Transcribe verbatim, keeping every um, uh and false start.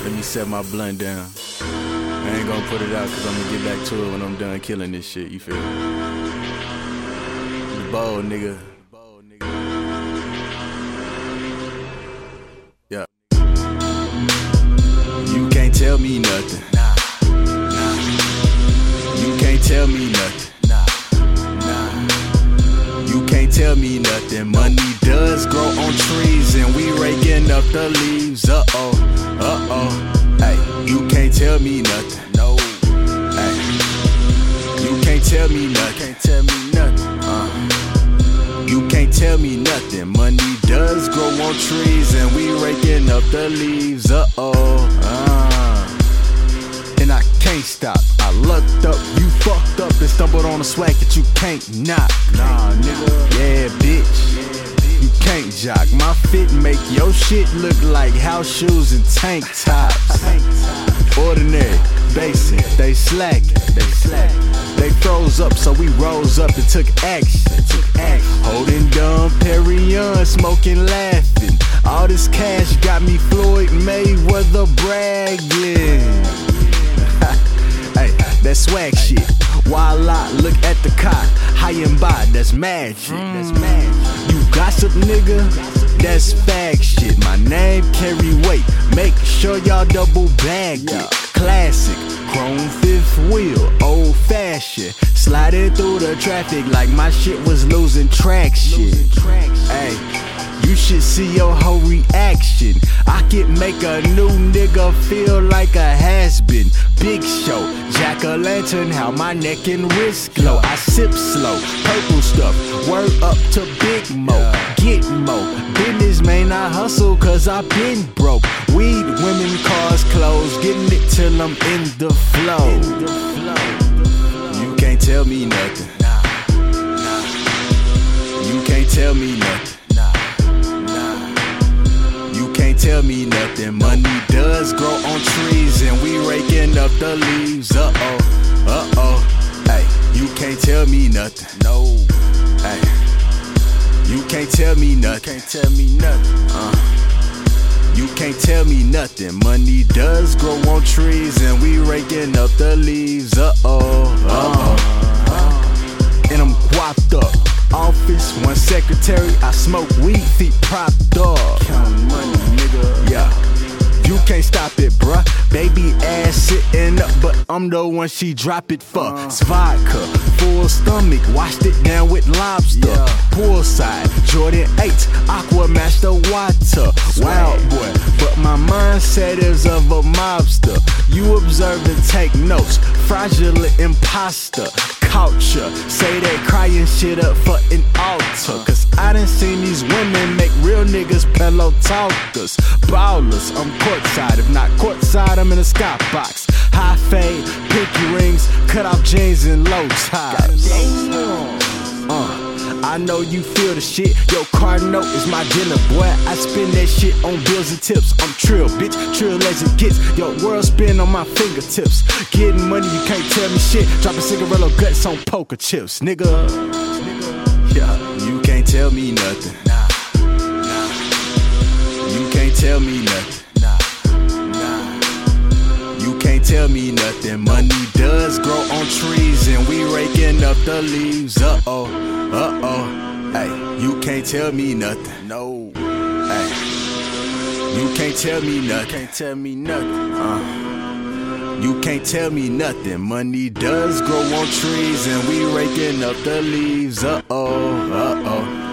Let me set my blunt down. I ain't gonna put it out cause I'm gonna get back to it when I'm done killing this shit, you feel me? The bold nigga. Yeah. You can't tell me nothing. Nah. Nah. You can't tell me nothing. Nah. Nah. You can't tell me nothing. Money does grow on trees and we raking up the leaves. Uh-oh. Uh-oh. Hey, you can't tell me nothing. No. Hey, you can't tell me nothing. Can't tell me nothing. Uh, you can't tell me nothing. Money does grow on trees and we raking up the leaves. Uh-oh. Uh. And I can't stop. I lucked up, you fucked up and stumbled on a swag that you can't knock. Nah, nigga. Yeah, bitch. You can't jock. My fit make your shit look like house shoes and tank tops. Ordinary, basic, they slack, they slack. They froze up, so we rose up and took action. Took action. Holding Dom Perignon, smoking, laughing. All this cash got me Floyd Mayweather bragging. Hey, that swag shit. While I look at the cock, high and by, that's magic. That's magic. You gossip, nigga, that's fag shit. My name carry weight, make sure y'all double bag it. Classic, chrome fifth wheel, old fashioned. Sliding through the traffic like my shit was losing traction. Hey, you should see your whole reaction. I can make a new nigga feel like a has-been. Big show, jack-o'-lantern, how my neck and wrist glow. I sip slow, purple stuff, word up to Big Mo. Get mo, business man, I hustle cause I been broke. Weed, women, cars, clothes, getting it till I'm in the flow. You can't tell me nothing. You can't tell me nothing. Tell me nothing. Money does grow on trees and we raking up the leaves. Uh-oh, uh-oh. Hey, you can't tell me nothing. No. Hey, you can't tell me nothing. Can't tell me nothing. Uh, you can't tell me nothing. Money does grow on trees and we raking up the leaves. Uh-oh, uh-oh. Uh, and I'm guapped up. Office, one secretary, I smoke weed, feet propped up. Counting money, nigga. Yeah, you can't stop it, bruh. Baby ass sitting up, but I'm the one she drop it for. Uh. It's vodka, full stomach, washed it down with lobster. Yeah. Poolside, Jordan eight, Aqua Master Water. Wild boy, but my mindset is of a mobster. You observe and take notes, fraudulent imposter. Culture, say that crying shit up for an altar. Cause I done seen these women make real niggas pillow talkers. Ballers, I'm courtside, if not courtside, I'm in a skybox. High fade, pinky rings, cut off jeans and low ties. Uh, I know you feel the shit. Your car note is my dinner, boy. I spend that shit on bills and tips. I'm trill, bitch, trill as it gets. Your world spin on my fingertips. Getting money, you can't tell me shit. Dropping cigarillo guts on poker chips, nigga. Yeah, you can't tell me nothing. Nah, nah. You can't tell me nothing. Nah, nah. You can't tell me nothing. Money does grow on trees and we raking up the leaves. Uh-oh, uh-oh. Hey, you can't tell me nothing. No. Hey, you can't tell me nothing. Can't tell me nothing. Uh, you can't tell me nothing. Money does grow on trees and we raking up the leaves. Uh-oh, uh-oh.